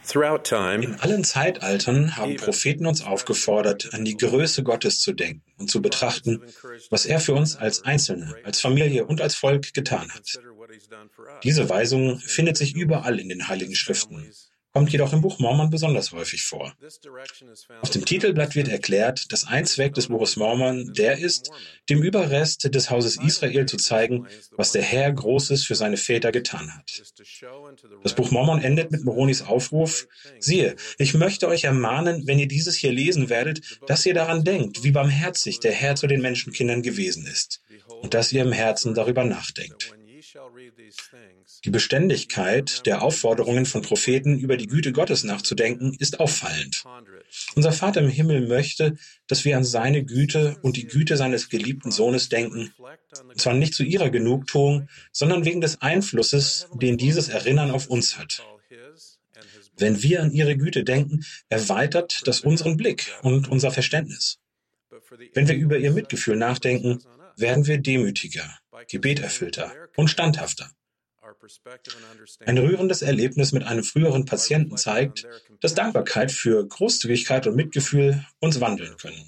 In allen Zeitaltern haben Propheten uns aufgefordert, an die Größe Gottes zu denken und zu betrachten, was er für uns als Einzelne, als Familie und als Volk getan hat. Diese Weisung findet sich überall in den Heiligen Schriften, kommt jedoch im Buch Mormon besonders häufig vor. Auf dem Titelblatt wird erklärt, dass ein Zweck des Buches Mormon der ist, dem Überrest des Hauses Israel zu zeigen, was der Herr Großes für seine Väter getan hat. Das Buch Mormon endet mit Moronis Aufruf: Siehe, ich möchte euch ermahnen, wenn ihr dieses hier lesen werdet, dass ihr daran denkt, wie barmherzig der Herr zu den Menschenkindern gewesen ist, und dass ihr im Herzen darüber nachdenkt. Die Beständigkeit der Aufforderungen von Propheten, über die Güte Gottes nachzudenken, ist auffallend. Unser Vater im Himmel möchte, dass wir an seine Güte und die Güte seines geliebten Sohnes denken, und zwar nicht zu ihrer Genugtuung, sondern wegen des Einflusses, den dieses Erinnern auf uns hat. Wenn wir an ihre Güte denken, erweitert das unseren Blick und unser Verständnis. Wenn wir über ihr Mitgefühl nachdenken, werden wir demütiger, gebeterfüllter und standhafter. Ein rührendes Erlebnis mit einem früheren Patienten zeigt, dass Dankbarkeit für Großzügigkeit und Mitgefühl uns wandeln können.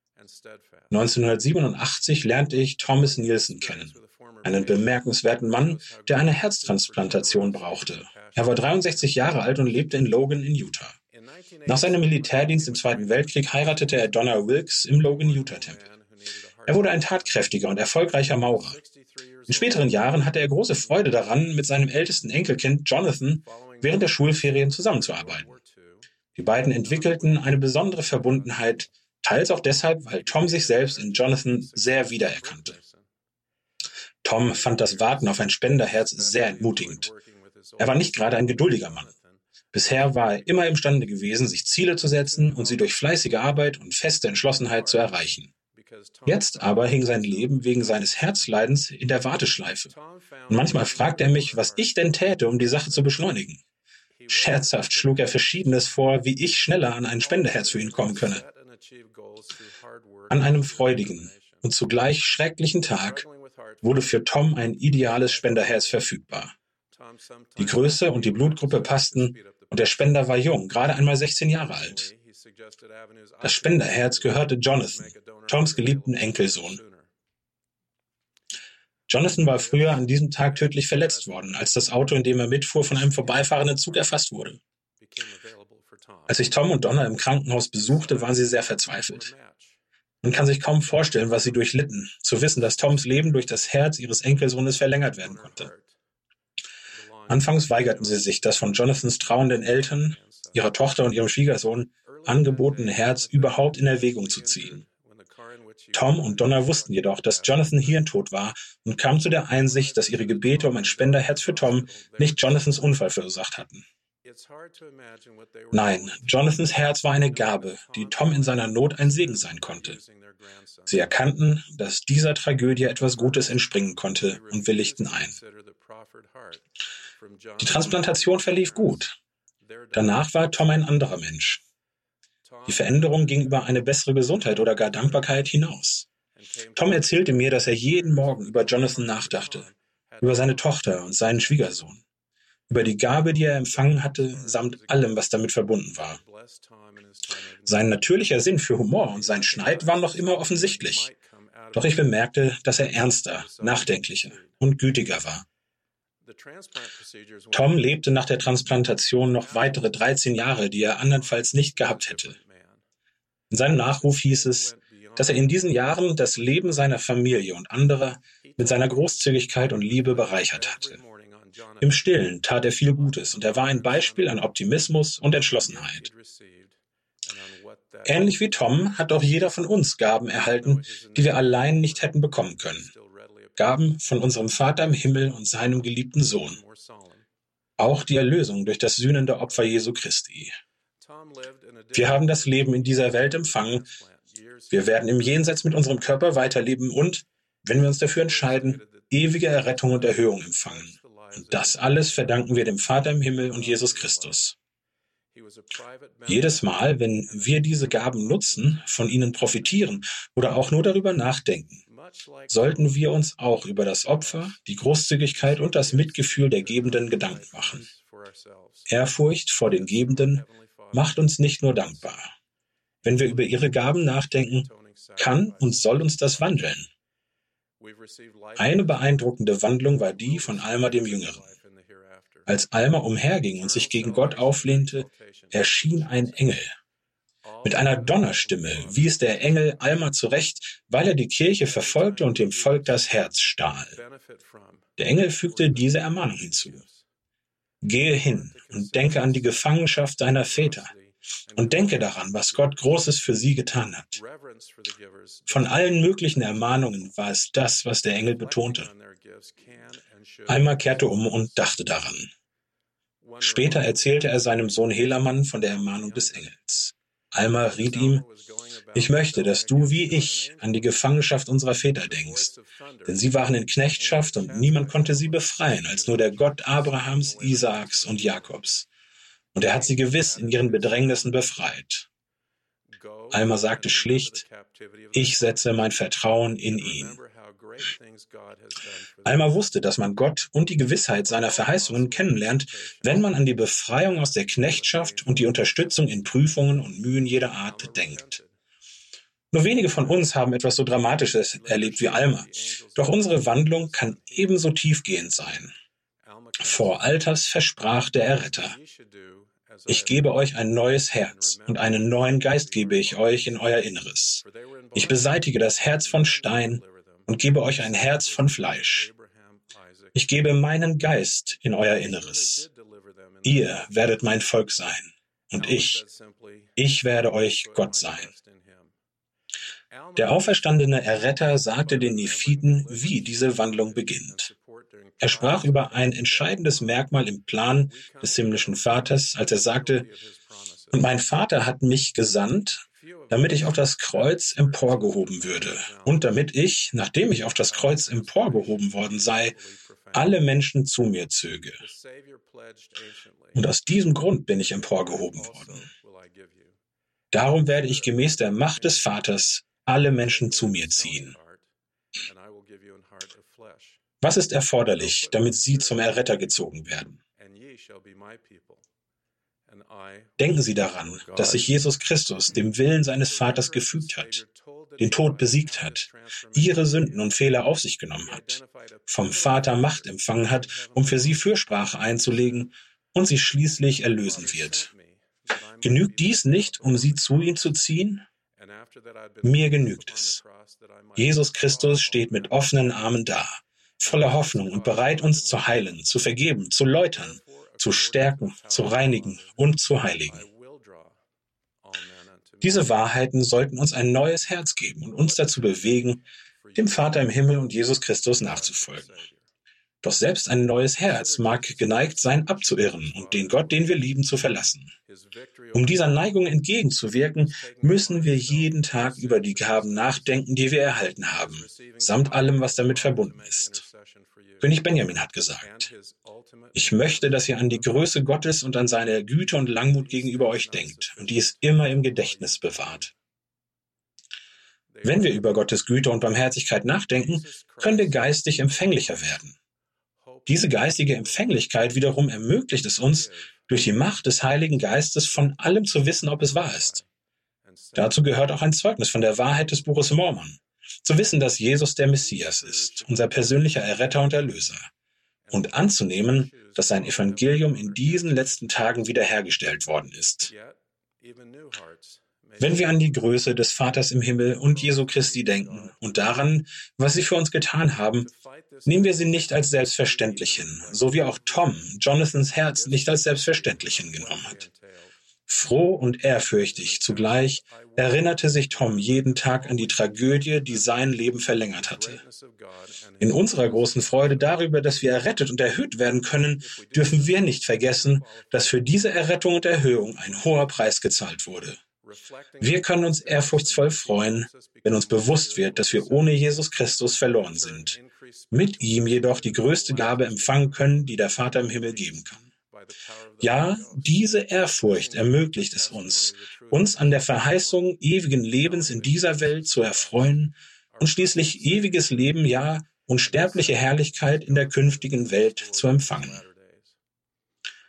1987 lernte ich Thomas Nielsen kennen, einen bemerkenswerten Mann, der eine Herztransplantation brauchte. Er war 63 Jahre alt und lebte in Logan in Utah. Nach seinem Militärdienst im Zweiten Weltkrieg heiratete er Donna Wilkes im Logan-Utah-Tempel. Er wurde ein tatkräftiger und erfolgreicher Maurer. In späteren Jahren hatte er große Freude daran, mit seinem ältesten Enkelkind Jonathan während der Schulferien zusammenzuarbeiten. Die beiden entwickelten eine besondere Verbundenheit, teils auch deshalb, weil Tom sich selbst in Jonathan sehr wiedererkannte. Tom fand das Warten auf ein Spenderherz sehr entmutigend. Er war nicht gerade ein geduldiger Mann. Bisher war er immer imstande gewesen, sich Ziele zu setzen und sie durch fleißige Arbeit und feste Entschlossenheit zu erreichen. Jetzt aber hing sein Leben wegen seines Herzleidens in der Warteschleife. Und manchmal fragte er mich, was ich denn täte, um die Sache zu beschleunigen. Scherzhaft schlug er Verschiedenes vor, wie ich schneller an ein Spenderherz für ihn kommen könne. An einem freudigen und zugleich schrecklichen Tag wurde für Tom ein ideales Spenderherz verfügbar. Die Größe und die Blutgruppe passten und der Spender war jung, gerade einmal 16 Jahre alt. Das Spenderherz gehörte Jonathan, Toms geliebten Enkelsohn. Jonathan war früher an diesem Tag tödlich verletzt worden, als das Auto, in dem er mitfuhr, von einem vorbeifahrenden Zug erfasst wurde. Als ich Tom und Donna im Krankenhaus besuchte, waren sie sehr verzweifelt. Man kann sich kaum vorstellen, was sie durchlitten, zu wissen, dass Toms Leben durch das Herz ihres Enkelsohnes verlängert werden konnte. Anfangs weigerten sie sich, das von Jonathans trauernden Eltern, ihrer Tochter und ihrem Schwiegersohn angebotene Herz überhaupt in Erwägung zu ziehen. Tom und Donna wussten jedoch, dass Jonathan hirntot war und kamen zu der Einsicht, dass ihre Gebete um ein Spenderherz für Tom nicht Jonathans Unfall verursacht hatten. Nein, Jonathans Herz war eine Gabe, die Tom in seiner Not ein Segen sein konnte. Sie erkannten, dass dieser Tragödie etwas Gutes entspringen konnte und willigten ein. Die Transplantation verlief gut. Danach war Tom ein anderer Mensch. Die Veränderung ging über eine bessere Gesundheit oder gar Dankbarkeit hinaus. Tom erzählte mir, dass er jeden Morgen über Jonathan nachdachte, über seine Tochter und seinen Schwiegersohn, über die Gabe, die er empfangen hatte, samt allem, was damit verbunden war. Sein natürlicher Sinn für Humor und sein Schneid waren noch immer offensichtlich. Doch ich bemerkte, dass er ernster, nachdenklicher und gütiger war. Tom lebte nach der Transplantation noch weitere 13 Jahre, die er andernfalls nicht gehabt hätte. In seinem Nachruf hieß es, dass er in diesen Jahren das Leben seiner Familie und anderer mit seiner Großzügigkeit und Liebe bereichert hatte. Im Stillen tat er viel Gutes und er war ein Beispiel an Optimismus und Entschlossenheit. Ähnlich wie Tom hat auch jeder von uns Gaben erhalten, die wir allein nicht hätten bekommen können. Gaben von unserem Vater im Himmel und seinem geliebten Sohn. Auch die Erlösung durch das sühnende Opfer Jesu Christi. Wir haben das Leben in dieser Welt empfangen. Wir werden im Jenseits mit unserem Körper weiterleben und, wenn wir uns dafür entscheiden, ewige Errettung und Erhöhung empfangen. Und das alles verdanken wir dem Vater im Himmel und Jesus Christus. Jedes Mal, wenn wir diese Gaben nutzen, von ihnen profitieren oder auch nur darüber nachdenken, sollten wir uns auch über das Opfer, die Großzügigkeit und das Mitgefühl der Gebenden Gedanken machen. Ehrfurcht vor den Gebenden macht uns nicht nur dankbar. Wenn wir über ihre Gaben nachdenken, kann und soll uns das wandeln. Eine beeindruckende Wandlung war die von Alma dem Jüngeren. Als Alma umherging und sich gegen Gott auflehnte, erschien ein Engel. Mit einer Donnerstimme wies der Engel Alma zurecht, weil er die Kirche verfolgte und dem Volk das Herz stahl. Der Engel fügte diese Ermahnung hinzu: Gehe hin und denke an die Gefangenschaft deiner Väter und denke daran, was Gott Großes für sie getan hat. Von allen möglichen Ermahnungen war es das, was der Engel betonte. Alma kehrte um und dachte daran. Später erzählte er seinem Sohn Helaman von der Ermahnung des Engels. Alma riet ihm: Ich möchte, dass du wie ich an die Gefangenschaft unserer Väter denkst, denn sie waren in Knechtschaft und niemand konnte sie befreien, als nur der Gott Abrahams, Isaaks und Jakobs. Und er hat sie gewiss in ihren Bedrängnissen befreit. Alma sagte schlicht: Ich setze mein Vertrauen in ihn. Alma wusste, dass man Gott und die Gewissheit seiner Verheißungen kennenlernt, wenn man an die Befreiung aus der Knechtschaft und die Unterstützung in Prüfungen und Mühen jeder Art denkt. Nur wenige von uns haben etwas so Dramatisches erlebt wie Alma, doch unsere Wandlung kann ebenso tiefgehend sein. Vor Alters versprach der Erretter: Ich gebe euch ein neues Herz und einen neuen Geist gebe ich euch in euer Inneres. Ich beseitige das Herz von Stein und gebe euch ein Herz von Fleisch. Ich gebe meinen Geist in euer Inneres. Ihr werdet mein Volk sein und ich werde euch Gott sein. Der auferstandene Erretter sagte den Nephiten, wie diese Wandlung beginnt. Er sprach über ein entscheidendes Merkmal im Plan des himmlischen Vaters, als er sagte: Und mein Vater hat mich gesandt, damit ich auf das Kreuz emporgehoben würde und damit ich, nachdem ich auf das Kreuz emporgehoben worden sei, alle Menschen zu mir zöge. Und aus diesem Grund bin ich emporgehoben worden. Darum werde ich gemäß der Macht des Vaters alle Menschen zu mir ziehen. Was ist erforderlich, damit sie zum Erretter gezogen werden? Denken Sie daran, dass sich Jesus Christus dem Willen seines Vaters gefügt hat, den Tod besiegt hat, Ihre Sünden und Fehler auf sich genommen hat, vom Vater Macht empfangen hat, um für Sie Fürsprache einzulegen und Sie schließlich erlösen wird. Genügt dies nicht, um Sie zu ihm zu ziehen? Mir genügt es. Jesus Christus steht mit offenen Armen da, voller Hoffnung und bereit, uns zu heilen, zu vergeben, zu läutern, zu stärken, zu reinigen und zu heiligen. Diese Wahrheiten sollten uns ein neues Herz geben und uns dazu bewegen, dem Vater im Himmel und Jesus Christus nachzufolgen. Doch selbst ein neues Herz mag geneigt sein, abzuirren und den Gott, den wir lieben, zu verlassen. Um dieser Neigung entgegenzuwirken, müssen wir jeden Tag über die Gaben nachdenken, die wir erhalten haben, samt allem, was damit verbunden ist. König Benjamin hat gesagt: Ich möchte, dass ihr an die Größe Gottes und an seine Güte und Langmut gegenüber euch denkt und dies immer im Gedächtnis bewahrt. Wenn wir über Gottes Güte und Barmherzigkeit nachdenken, können wir geistig empfänglicher werden. Diese geistige Empfänglichkeit wiederum ermöglicht es uns, durch die Macht des Heiligen Geistes von allem zu wissen, ob es wahr ist. Dazu gehört auch ein Zeugnis von der Wahrheit des Buches Mormon. Zu wissen, dass Jesus der Messias ist, unser persönlicher Erretter und Erlöser. Und anzunehmen, dass sein Evangelium in diesen letzten Tagen wiederhergestellt worden ist. Wenn wir an die Größe des Vaters im Himmel und Jesu Christi denken und daran, was sie für uns getan haben, nehmen wir sie nicht als selbstverständlich hin, so wie auch Tom Jonathans Herz nicht als selbstverständlich hingenommen hat. Froh und ehrfürchtig zugleich erinnerte sich Tom jeden Tag an die Tragödie, die sein Leben verlängert hatte. In unserer großen Freude darüber, dass wir errettet und erhöht werden können, dürfen wir nicht vergessen, dass für diese Errettung und Erhöhung ein hoher Preis gezahlt wurde. Wir können uns ehrfurchtsvoll freuen, wenn uns bewusst wird, dass wir ohne Jesus Christus verloren sind, mit ihm jedoch die größte Gabe empfangen können, die der Vater im Himmel geben kann. Ja, diese Ehrfurcht ermöglicht es uns, uns an der Verheißung ewigen Lebens in dieser Welt zu erfreuen und schließlich ewiges Leben, ja, unsterbliche Herrlichkeit in der künftigen Welt zu empfangen.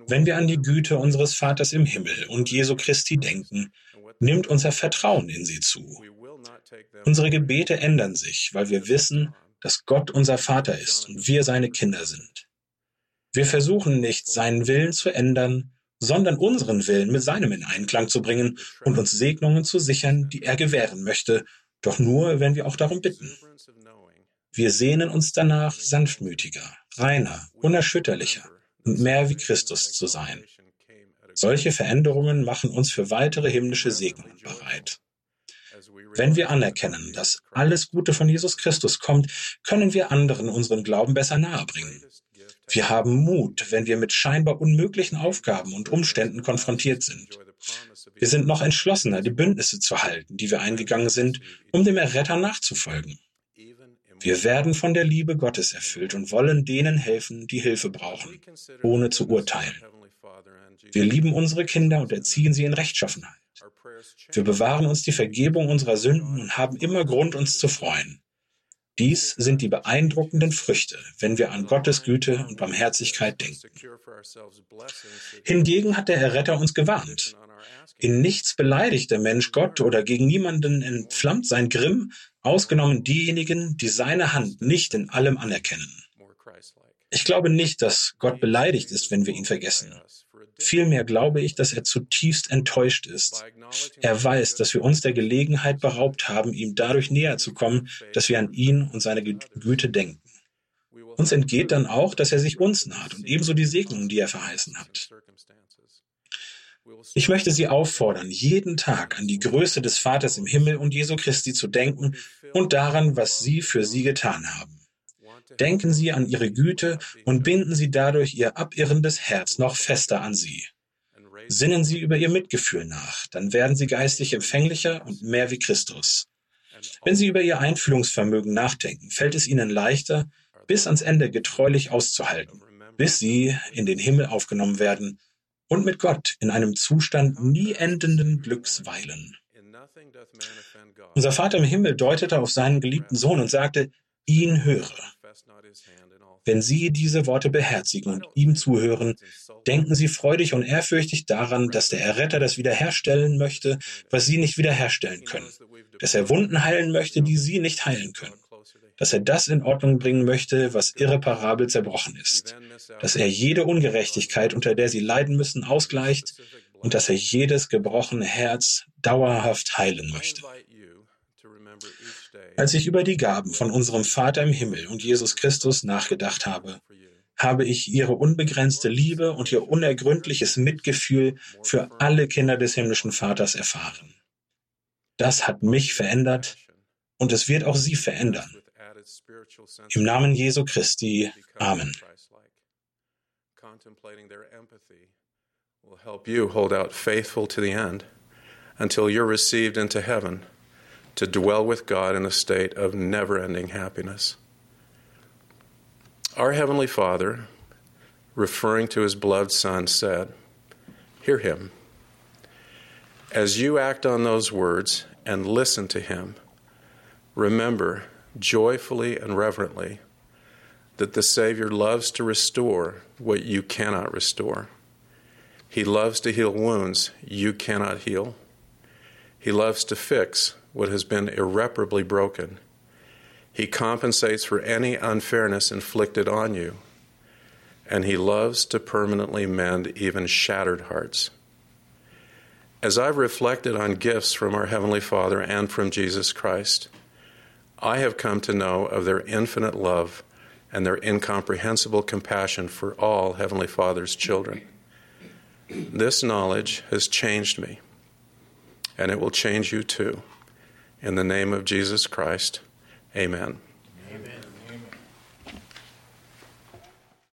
Wenn wir an die Güte unseres Vaters im Himmel und Jesu Christi denken, nimmt unser Vertrauen in sie zu. Unsere Gebete ändern sich, weil wir wissen, dass Gott unser Vater ist und wir seine Kinder sind. Wir versuchen nicht, seinen Willen zu ändern, sondern unseren Willen mit seinem in Einklang zu bringen und uns Segnungen zu sichern, die er gewähren möchte, doch nur, wenn wir auch darum bitten. Wir sehnen uns danach, sanftmütiger, reiner, unerschütterlicher und mehr wie Christus zu sein. Solche Veränderungen machen uns für weitere himmlische Segnungen bereit. Wenn wir anerkennen, dass alles Gute von Jesus Christus kommt, können wir anderen unseren Glauben besser nahebringen. Wir haben Mut, wenn wir mit scheinbar unmöglichen Aufgaben und Umständen konfrontiert sind. Wir sind noch entschlossener, die Bündnisse zu halten, die wir eingegangen sind, um dem Erretter nachzufolgen. Wir werden von der Liebe Gottes erfüllt und wollen denen helfen, die Hilfe brauchen, ohne zu urteilen. Wir lieben unsere Kinder und erziehen sie in Rechtschaffenheit. Wir bewahren uns die Vergebung unserer Sünden und haben immer Grund, uns zu freuen. Dies sind die beeindruckenden Früchte, wenn wir an Gottes Güte und Barmherzigkeit denken. Hingegen hat der Erretter uns gewarnt. In nichts beleidigt der Mensch Gott oder gegen niemanden entflammt sein Grimm, ausgenommen diejenigen, die seine Hand nicht in allem anerkennen. Ich glaube nicht, dass Gott beleidigt ist, wenn wir ihn vergessen. Vielmehr glaube ich, dass er zutiefst enttäuscht ist. Er weiß, dass wir uns der Gelegenheit beraubt haben, ihm dadurch näher zu kommen, dass wir an ihn und seine Güte denken. Uns entgeht dann auch, dass er sich uns naht und ebenso die Segnungen, die er verheißen hat. Ich möchte Sie auffordern, jeden Tag an die Größe des Vaters im Himmel und Jesu Christi zu denken und daran, was Sie für sie getan haben. Denken Sie an Ihre Güte und binden Sie dadurch Ihr abirrendes Herz noch fester an sie. Sinnen Sie über Ihr Mitgefühl nach, dann werden Sie geistig empfänglicher und mehr wie Christus. Wenn Sie über Ihr Einfühlungsvermögen nachdenken, fällt es Ihnen leichter, bis ans Ende getreulich auszuhalten, bis Sie in den Himmel aufgenommen werden und mit Gott in einem Zustand nie endenden Glücks weilen. Unser Vater im Himmel deutete auf seinen geliebten Sohn und sagte, ihn höre. Wenn Sie diese Worte beherzigen und ihm zuhören, denken Sie freudig und ehrfürchtig daran, dass der Erretter das wiederherstellen möchte, was Sie nicht wiederherstellen können, dass er Wunden heilen möchte, die Sie nicht heilen können, dass er das in Ordnung bringen möchte, was irreparabel zerbrochen ist, dass er jede Ungerechtigkeit, unter der Sie leiden müssen, ausgleicht und dass er jedes gebrochene Herz dauerhaft heilen möchte. Als ich über die Gaben von unserem Vater im Himmel und Jesus Christus nachgedacht habe, habe ich Ihre unbegrenzte Liebe und Ihr unergründliches Mitgefühl für alle Kinder des himmlischen Vaters erfahren. Das hat mich verändert und es wird auch Sie verändern. Im Namen Jesu Christi. Amen. Will help you hold out faithful to the end until you're received into heaven to dwell with God in a state of never-ending happiness. Our Heavenly Father, referring to His beloved Son, said, "Hear Him." As you act on those words and listen to Him, remember joyfully and reverently that the Savior loves to restore what you cannot restore. He loves to heal wounds you cannot heal. He loves to fix what has been irreparably broken. He compensates for any unfairness inflicted on you. And He loves to permanently mend even shattered hearts. As I've reflected on gifts from our Heavenly Father and from Jesus Christ, I have come to know of their infinite love and their incomprehensible compassion for all Heavenly Father's children. This knowledge has changed me, and it will change you too. In the name of Jesus Christ, amen.